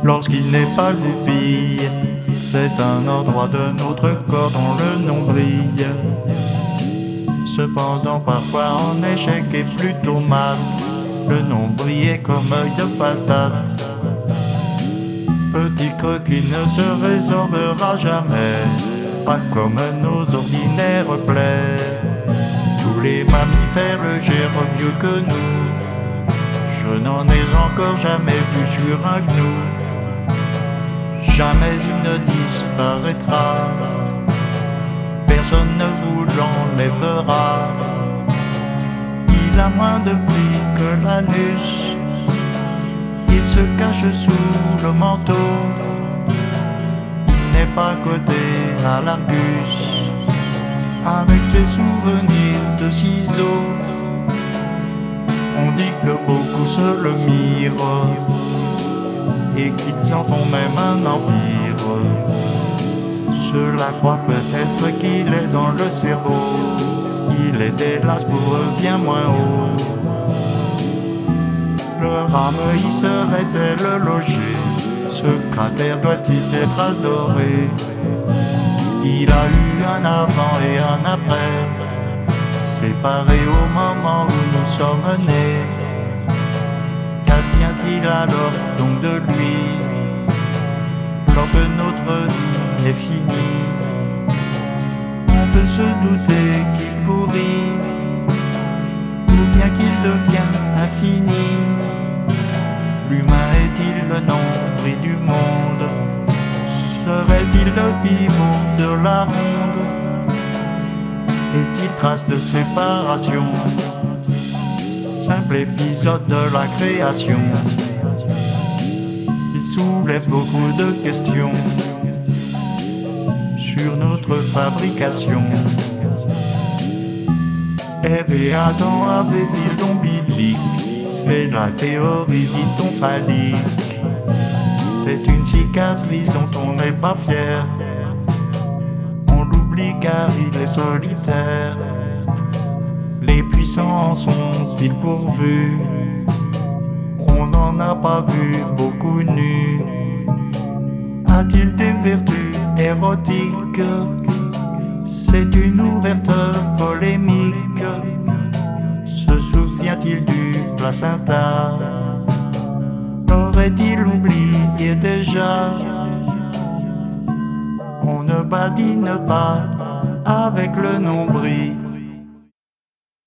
lorsqu'il n'est pas goupille. C'est un endroit de notre corps dont le nombril. Cependant parfois en échec et plutôt mat. Le nombril est comme œil de patate. Petit creux qui ne se résorbera jamais, pas comme nos ordinaires plaies. Tous les mammifères le gèrent mieux que nous. Je n'en ai encore jamais vu sur un gnou. Jamais il ne disparaîtra, personne ne vous l'enlèvera. Il a moins de plis que l'anus, il se cache sous le manteau. Il n'est pas coté à l'Argus, avec ses souvenirs de ciseaux. On dit que beaucoup se le mirent et qu'ils en font même un empire. Cela croit peut-être qu'il est dans le cerveau, il est hélas pour eux bien moins haut. Le rame y serait-elle logé? Ce cratère doit-il être adoré? Il a eu un avant et un après, séparés au moment où nous sommes nés. Qu'advient-il alors donc de lui lorsque notre vie est finie? On peut se douter qu'il pourrit, ou bien qu'il devient infini. L'humain est-il le nombril du monde? Serait-il le pivot de la ronde? Est-il trace de séparation? Simple épisode de la création. Il soulève beaucoup de questions sur notre fabrication. Ève et Adam avaient-ils l'ombilique? C'est la théorie, dit-on, phallique. C'est une cicatrice dont on n'est pas fier. On l'oublie car il est solitaire. Les puissants sont-ils pourvus? On n'en a pas vu beaucoup nus. A-t-il des vertus érotiques? C'est une ouverte polémique. Se souvient-il du placenta? L'aurait-il oublié déjà? On ne badine pas avec le nombril.